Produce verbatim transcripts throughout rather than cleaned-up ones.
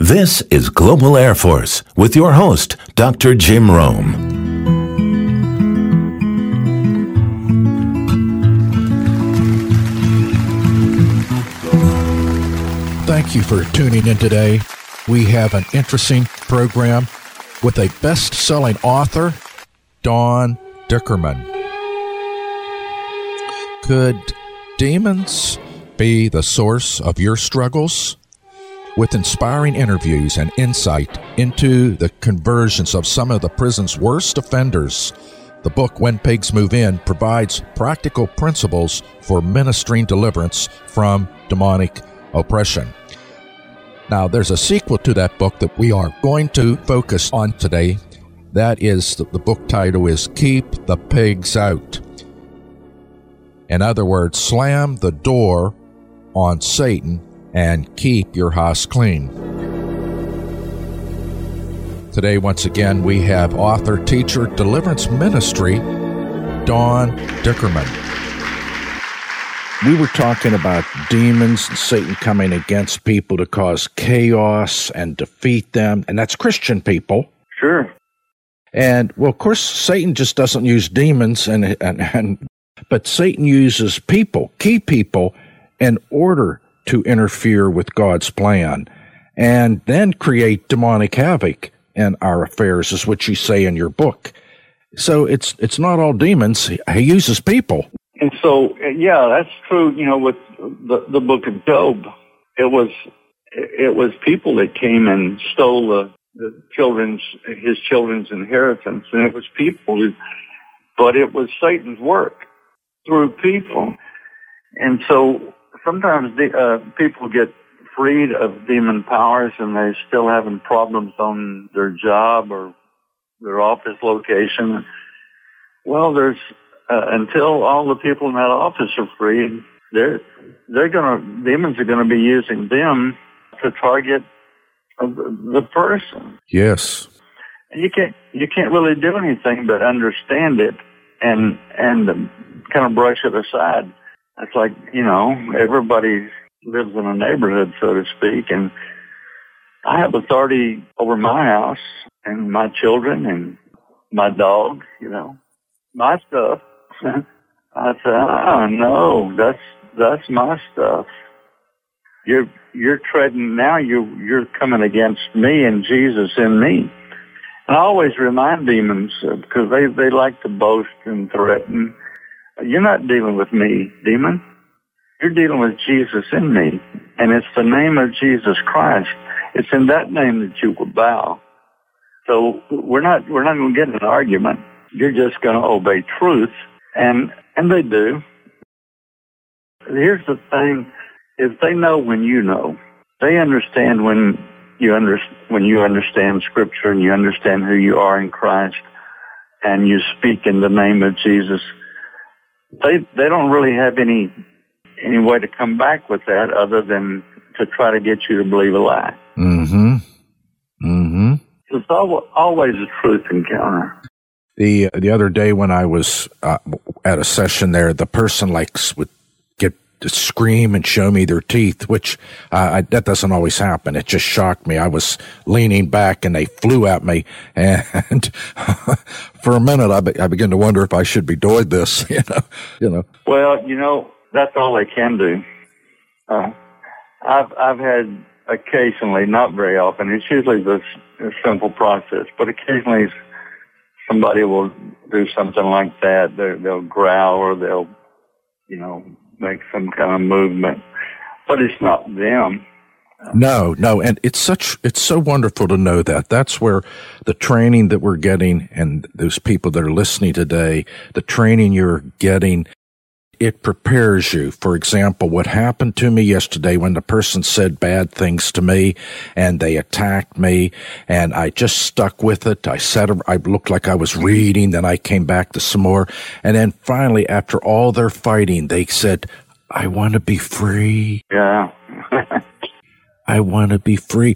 This is Global Air Force with your host, Doctor Jim Rome. Thank you for tuning in today. We have an interesting program with a best-selling author, Don Dickerman. Could demons be the source of your struggles? With inspiring interviews and insight into the conversions of some of the prison's worst offenders, the book When Pigs Move In provides practical principles for ministering deliverance from demonic oppression. Now, there's a sequel to that book that we are going to focus on today. That is, the, the book title is Keep the Pigs Out. In other words, slam the door on Satan and keep your house clean. Today, once again, we have author, teacher, deliverance ministry, Don Dickerman. We were talking about demons and Satan coming against people to cause chaos and defeat them, and that's Christian people. Sure. And, well, of course, Satan just doesn't use demons, and, and, and but Satan uses people, key people, in order to interfere with God's plan and then create demonic havoc in our affairs, is what you say in your book. So it's it's not all demons. He uses people. And so, yeah, that's true. You know, with the, the book of Job, it was it was people that came and stole the, the children's his children's inheritance, and it was people, who, but it was Satan's work through people. And so sometimes the, uh, people get freed of demon powers, and they're still having problems on their job or their office location. Well, there's Uh, until all the people in that office are freed, they're they're gonna demons are gonna be using them to target uh, the person. Yes, and you can't you can't really do anything but understand it and and um, kind of brush it aside. It's like, you know, everybody lives in a neighborhood, so to speak, and I have authority over my house and my children and my dog. You know, my stuff. I said, oh, no, that's that's my stuff. You're you're treading now. You you're coming against me and Jesus in me. And I always remind demons uh, because they they like to boast and threaten. You're not dealing with me, demon. You're dealing with Jesus in me, and it's the name of Jesus Christ. It's in that name that you will bow. So we're not we're not going to get in an argument. You're just going to obey truth. And and they do. Here's the thing: is they know when you know. They understand when you under, when you understand Scripture and you understand who you are in Christ, and you speak in the name of Jesus. They they don't really have any any way to come back with that other than to try to get you to believe a lie. Mm-hmm. Mm-hmm. It's al- always a truth encounter. The the other day when I was uh, at a session there, the person likes would get to scream and show me their teeth, which uh, I, that doesn't always happen. It just shocked me. I was leaning back and they flew at me, and for a minute I, be, I began to wonder if I should be doing this. You know, you know. Well, you know, that's all they can do. Uh, I've I've had occasionally, not very often. It's usually this a simple process, but occasionally somebody will do something like that. They're, they'll growl or they'll, you know, make some kind of movement. But it's not them. No, no. And it's such, it's so wonderful to know that. That's where the training that we're getting, and those people that are listening today, the training you're getting, it prepares you. For example, what happened to me yesterday when the person said bad things to me and they attacked me, and I just stuck with it. I said, I looked like I was reading, then I came back to some more. And then finally, after all their fighting, they said, I want to be free. Yeah. I want to be free.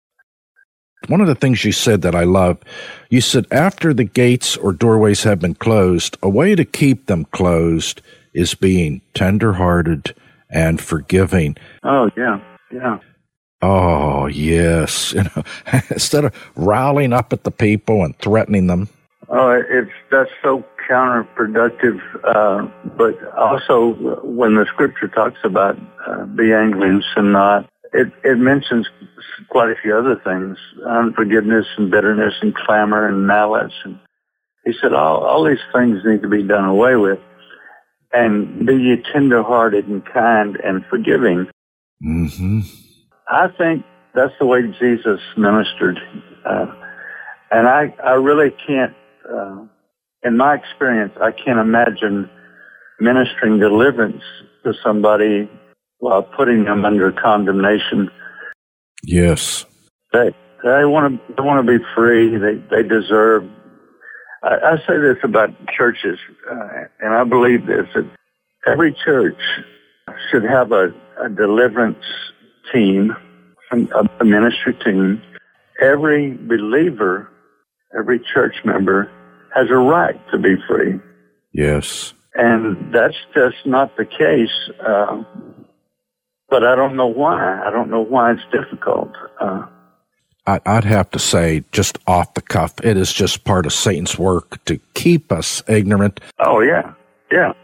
One of the things you said that I love, you said, after the gates or doorways have been closed, a way to keep them closed is being tender-hearted and forgiving. Oh, yeah, yeah. Oh, yes. You know, instead of riling up at the people and threatening them. Oh, it's that's so counterproductive. Uh, but also, when the scripture talks about uh, be angry and sin not, it, it mentions quite a few other things: unforgiveness and bitterness and clamor and malice. And he said all all these things need to be done away with. And be ye tender-hearted and kind and forgiving. Mm-hmm. I think that's the way Jesus ministered. Uh, and I, I really can't, uh, in my experience, I can't imagine ministering deliverance to somebody while putting them under condemnation. Yes. They, they want to, they want to be free. They, they deserve. I, I say this about churches, uh, and I believe this, that every church should have a, a deliverance team, a, a ministry team. Every believer, every church member has a right to be free. Yes. And that's just not the case. Uh, but I don't know why. I don't know why it's difficult. Uh, I'd have to say, just off the cuff, it is just part of Satan's work to keep us ignorant. Oh, yeah. Yeah.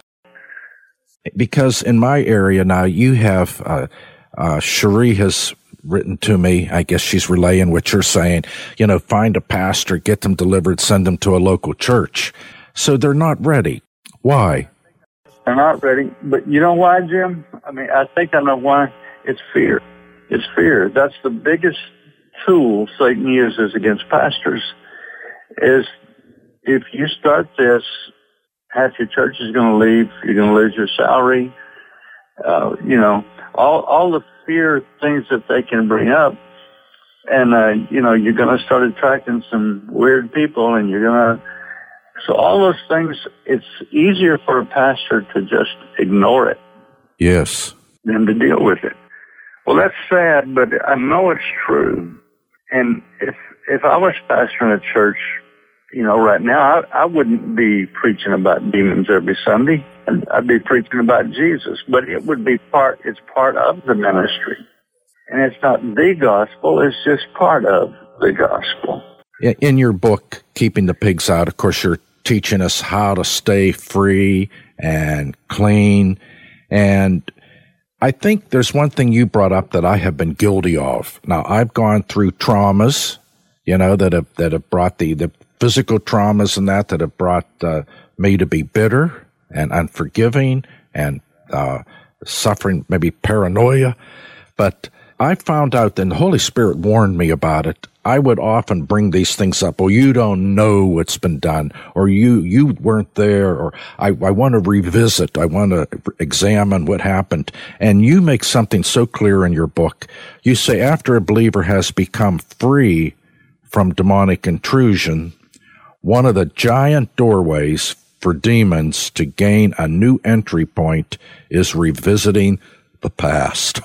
Because in my area now, you have, uh, uh, Cherie has written to me, I guess she's relaying what you're saying, you know, find a pastor, get them delivered, send them to a local church. So they're not ready. Why? They're not ready. But you know why, Jim? I mean, I think I know why. It's fear. It's fear. That's the biggest tool Satan uses against pastors. Is if you start this, half your church is going to leave. You're going to lose your salary. Uh, you know, all all the fear things that they can bring up, and uh, you know, you're going to start attracting some weird people, and you're going to. So all those things, it's easier for a pastor to just ignore it. Yes. Than to deal with it. Well, that's sad, but I know it's true. And if if I was pastoring a church, you know, right now, I, I wouldn't be preaching about demons every Sunday. I'd be preaching about Jesus. But it would be part, it's part of the ministry. And it's not the gospel, it's just part of the gospel. In your book, Keeping the Pigs Out, of course, you're teaching us how to stay free and clean. And I think there's one thing you brought up that I have been guilty of. Now, I've gone through traumas, you know, that have that have brought the, the physical traumas and that that have brought uh, me to be bitter and unforgiving and uh, suffering maybe paranoia. But I found out, and the Holy Spirit warned me about it, I would often bring these things up. Well, you don't know what's been done, or you you weren't there, or I, I want to revisit, I want to examine what happened. And you make something so clear in your book. You say after a believer has become free from demonic intrusion, one of the giant doorways for demons to gain a new entry point is revisiting the past.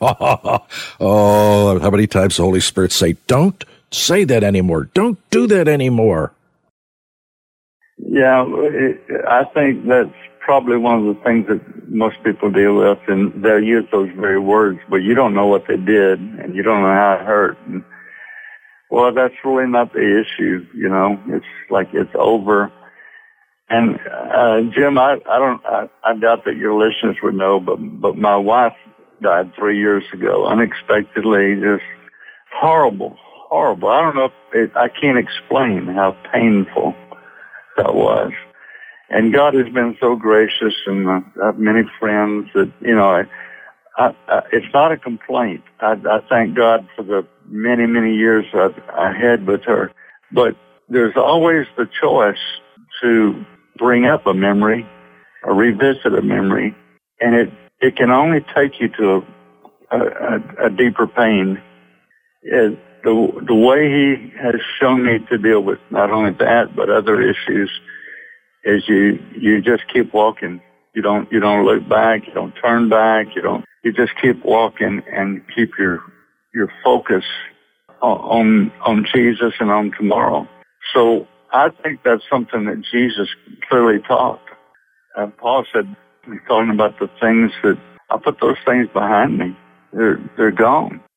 Oh, how many times the Holy Spirit say, don't say that anymore. Don't do that anymore. Yeah, I think that's probably one of the things that most people deal with, and they'll use those very words, but you don't know what they did, and you don't know how it hurt. And, well, that's really not the issue, you know. It's like it's over. And uh, Jim, I, I don't, I, I doubt that your listeners would know, but but my wife died three years ago, unexpectedly, just horrible, horrible. I don't know if it, I can't explain how painful that was. And God has been so gracious, and I have many friends that you know. I, I, I, it's not a complaint. I, I thank God for the many, many years I, I had with her, but there's always the choice to bring up a memory or revisit a memory, and it, it can only take you to a, a, a deeper pain. It, the, the way he has shown me to deal with not only that, but other issues is you, you just keep walking. You don't, you don't look back, you don't turn back, you don't, you just keep walking and keep your, your focus on, on Jesus and on tomorrow. So, I think that's something that Jesus clearly taught. Uh, Paul said, he's talking about the things that, I put those things behind me. They're, they're gone.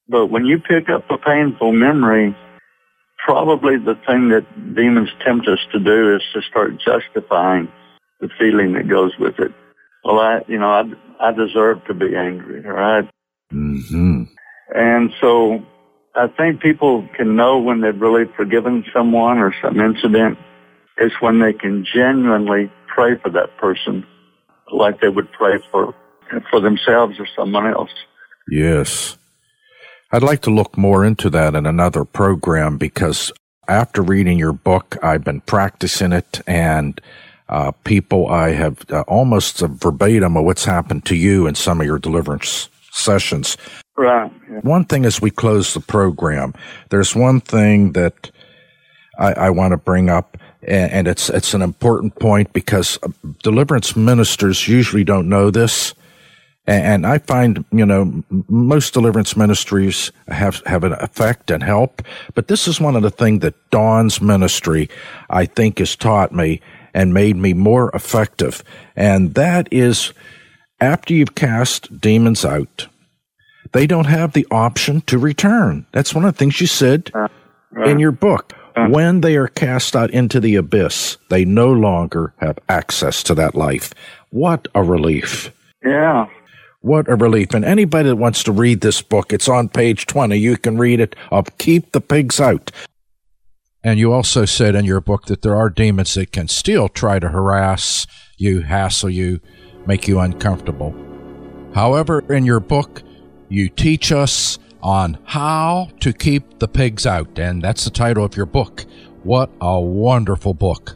But when you pick up a painful memory, probably the thing that demons tempt us to do is to start justifying the feeling that goes with it. Well, I, you know, I, I deserve to be angry, all right? Mm-hmm. And so I think people can know when they've really forgiven someone or some incident is when they can genuinely pray for that person like they would pray for for themselves or someone else. Yes. I'd like to look more into that in another program, because after reading your book, I've been practicing it, and uh, people, I have uh, almost a verbatim of what's happened to you in some of your deliverance sessions. Right. Yeah. One thing as we close the program, there's one thing that I, I want to bring up, and, and it's it's an important point, because deliverance ministers usually don't know this. And I find, you know, most deliverance ministries have, have an effect and help, but this is one of the things that Dawn's ministry, I think, has taught me and made me more effective. And that is, after you've cast demons out, they don't have the option to return. That's one of the things you said uh, right. in your book. Uh, when they are cast out into the abyss, they no longer have access to that life. What a relief. Yeah. What a relief. And anybody that wants to read this book, it's on page twenty. You can read it of Keep the Pigs Out. And you also said in your book that there are demons that can still try to harass you, hassle you, make you uncomfortable. However, in your book, you teach us on how to keep the pigs out. And that's the title of your book. What a wonderful book.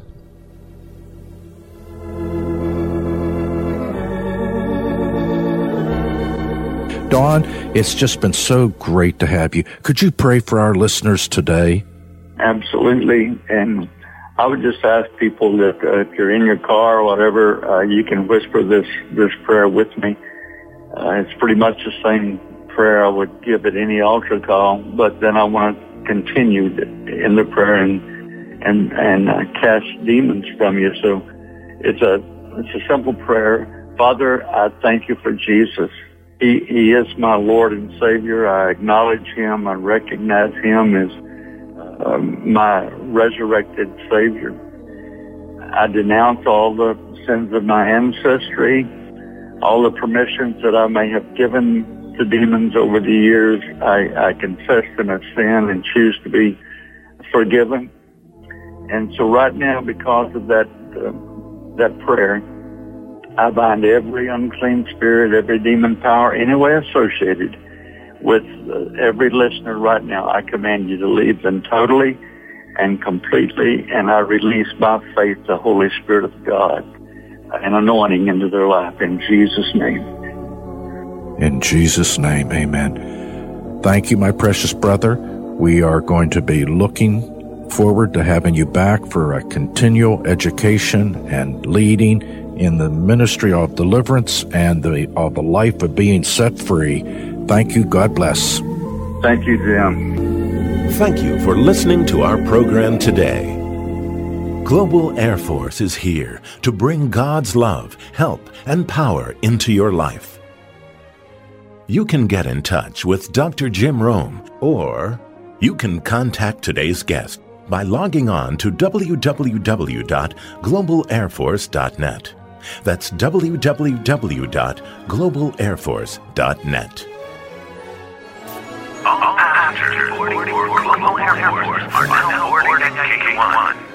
Dawn, it's just been so great to have you. Could you pray for our listeners today? Absolutely. And I would just ask people that uh, if you're in your car or whatever, uh, you can whisper this, this prayer with me. Uh, it's pretty much the same prayer I would give at any altar call, but then I want to continue in the prayer and and and uh, cast demons from you. So it's a it's a simple prayer. Father, I thank you for Jesus. He, he is my Lord and Savior. I acknowledge him. I recognize him as uh, my resurrected Savior. I denounce all the sins of my ancestry, all the permissions that I may have given to demons over the years. I, I confess them as sin and choose to be forgiven. And so right now, because of that uh, that prayer, I bind every unclean spirit, every demon power, anywhere associated with uh, every listener right now. I command you to leave them totally and completely, and I release by faith the Holy Spirit of God, an anointing into their life in Jesus' name. In Jesus' name, amen. Thank you, my precious brother. We are going to be looking forward to having you back for a continual education and leading in the ministry of deliverance and the of the life of being set free. Thank you. God bless. Thank you, Jim. Thank you for listening to our program today. Global Air Force is here to bring God's love, help, and power into your life. You can get in touch with Doctor Jim Rome, or you can contact today's guest by logging on to w w w dot global air force dot net. That's w w w dot global air force dot net. All passengers boarding for Global Air Force are now boarding at K one.